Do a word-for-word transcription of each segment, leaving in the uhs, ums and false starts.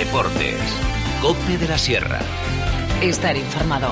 Deportes. COPE de la Sierra. Estar informado.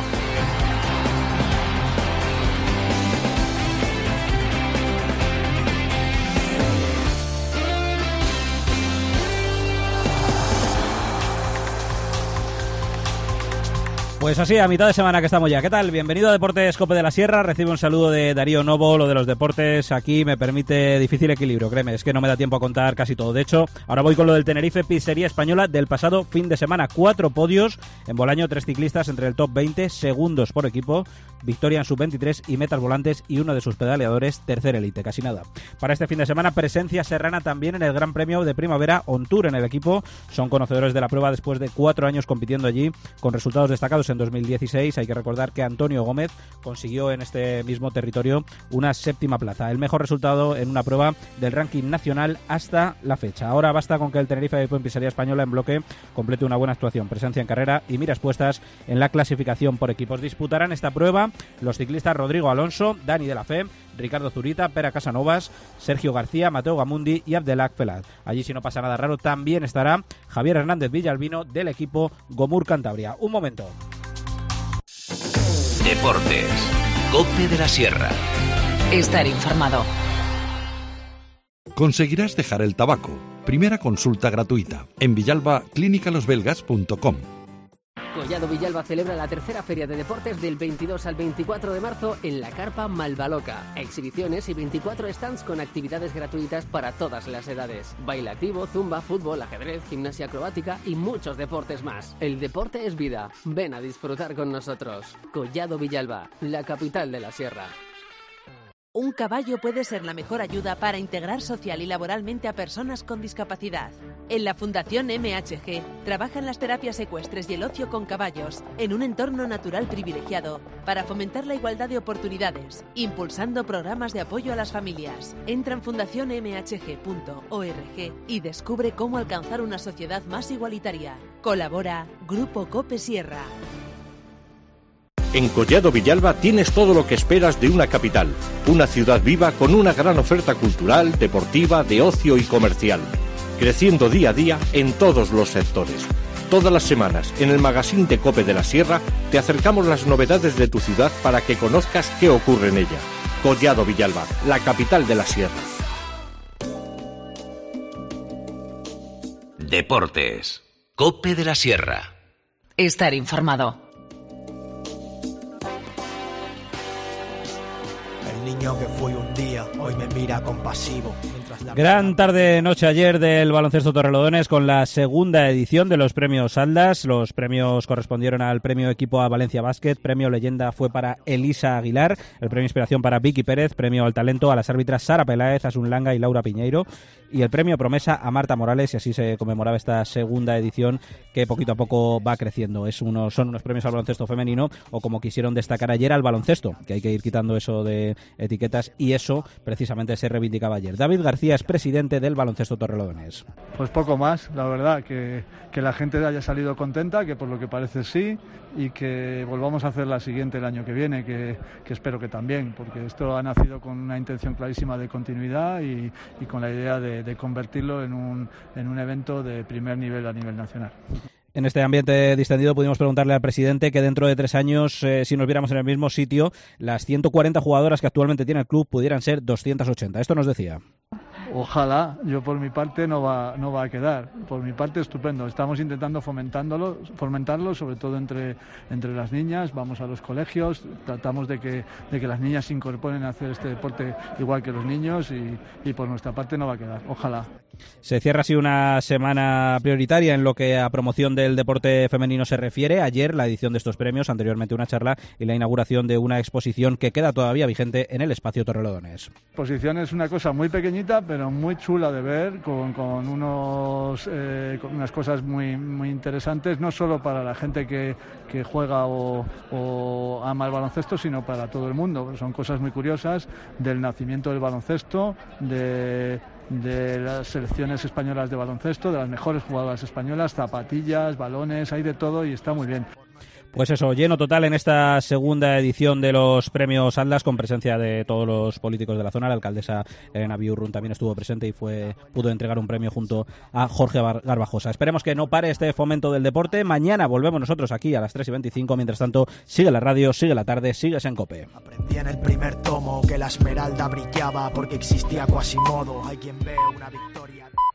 Pues así, a mitad de semana que estamos ya. ¿Qué tal? Bienvenido a Deportes COPE de la Sierra. Recibe un saludo de Darío Novo. Lo de los deportes aquí me permite difícil equilibrio, créeme. Es que no me da tiempo a contar casi todo. De hecho, ahora voy con lo del Tenerife Pizzería Española del pasado fin de semana. Cuatro podios en Bolaño, tres ciclistas entre el top veinte, segundos por equipo, victoria en sub veintitrés y metas volantes y uno de sus pedaleadores, tercer élite, casi nada. Para este fin de semana, presencia serrana también en el Gran Premio de Primavera On Tour en el equipo. Son conocedores de la prueba después de cuatro años compitiendo allí con resultados destacados en dos mil dieciséis. Hay que recordar que Antonio Gómez consiguió en este mismo territorio una séptima plaza, el mejor resultado en una prueba del ranking nacional hasta la fecha. Ahora basta con que el Tenerife Pizzería Española en bloque complete una buena actuación, presencia en carrera y miras puestas en la clasificación por equipos. Disputarán esta prueba los ciclistas Rodrigo Alonso, Dani de la Fe, Ricardo Zurita, Pera Casanovas, Sergio García, Mateo Gamundi y Abdelak Felaz. Allí, si no pasa nada raro, también estará Javier Hernández Villalbino del equipo Gomur Cantabria. Un momento. Deportes. COPE de la Sierra. Estar informado. Conseguirás dejar el tabaco. Primera consulta gratuita. En Villalba, clínica los belgas punto com. Collado Villalba celebra la tercera feria de deportes del veintidós al veinticuatro de marzo en la carpa Malvaloca. Exhibiciones y veinticuatro stands con actividades gratuitas para todas las edades. Baile activo, zumba, fútbol, ajedrez, gimnasia acrobática y muchos deportes más. El deporte es vida. Ven a disfrutar con nosotros. Collado Villalba, la capital de la sierra. Un caballo puede ser la mejor ayuda para integrar social y laboralmente a personas con discapacidad. En la Fundación M H G trabajan las terapias ecuestres y el ocio con caballos en un entorno natural privilegiado para fomentar la igualdad de oportunidades, impulsando programas de apoyo a las familias. Entra en fundación m h g punto org y descubre cómo alcanzar una sociedad más igualitaria. Colabora Grupo COPE Sierra. En Collado Villalba tienes todo lo que esperas de una capital, una ciudad viva con una gran oferta cultural, deportiva, de ocio y comercial, creciendo día a día en todos los sectores. Todas las semanas, en el magazine de COPE de la Sierra, te acercamos las novedades de tu ciudad para que conozcas qué ocurre en ella. Collado Villalba, la capital de la Sierra. Deportes. COPE de la Sierra. Estar informado. Que fui un día, hoy me mira compasivo. Gran tarde-noche ayer del baloncesto Torrelodones con la segunda edición de los premios Aldas. Los premios correspondieron al premio Equipo a Valencia Basket, premio Leyenda fue para Elisa Aguilar, el premio Inspiración para Vicky Pérez, premio al talento a las árbitras Sara Peláez, Asun Langa y Laura Piñeiro y el premio Promesa a Marta Morales, y así se conmemoraba esta segunda edición que poquito a poco va creciendo. Es uno, son unos premios al baloncesto femenino, o como quisieron destacar ayer, al baloncesto, que hay que ir quitando eso de etiquetas, y eso precisamente se reivindicaba ayer. David García es presidente del baloncesto Torrelodones. Pues poco más, la verdad, que, que la gente haya salido contenta, que por lo que parece sí, y que volvamos a hacer la siguiente el año que viene, que, que espero que también, porque esto ha nacido con una intención clarísima de continuidad y, y con la idea de, de convertirlo en un, en un evento de primer nivel a nivel nacional. En este ambiente distendido pudimos preguntarle al presidente que dentro de tres años, eh, si nos viéramos en el mismo sitio, las ciento cuarenta jugadoras que actualmente tiene el club pudieran ser doscientas ochenta. Esto nos decía. Ojalá, yo por mi parte no va, no va a quedar, por mi parte estupendo, estamos intentando fomentándolo, fomentarlo, sobre todo entre, entre las niñas, vamos a los colegios, tratamos de que, de que las niñas se incorporen a hacer este deporte igual que los niños y, y por nuestra parte no va a quedar, ojalá. Se cierra así una semana prioritaria en lo que a promoción del deporte femenino se refiere. Ayer la edición de estos premios, anteriormente una charla y la inauguración de una exposición que queda todavía vigente en el espacio Torrelodones. La exposición es una cosa muy pequeñita pero muy chula de ver, con, con, unos, eh, con unas cosas muy, muy interesantes, no solo para la gente que, que juega o, o ama el baloncesto, sino para todo el mundo. Son cosas muy curiosas del nacimiento del baloncesto, de... de las selecciones españolas de baloncesto, de las mejores jugadoras españolas, zapatillas, balones, hay de todo y está muy bien. Pues eso, lleno total en esta segunda edición de los premios Atlas, con presencia de todos los políticos de la zona. La alcaldesa Elena Biurrun también estuvo presente y fue pudo entregar un premio junto a Jorge Garbajosa. Esperemos que no pare este fomento del deporte. Mañana volvemos nosotros aquí a las tres y veinticinco. Mientras tanto, sigue la radio, sigue la tarde, sigues en COPE. Aprendí en el primer tomo que la esmeralda brillaba porque existía Quasimodo. Hay quien ve una victoria.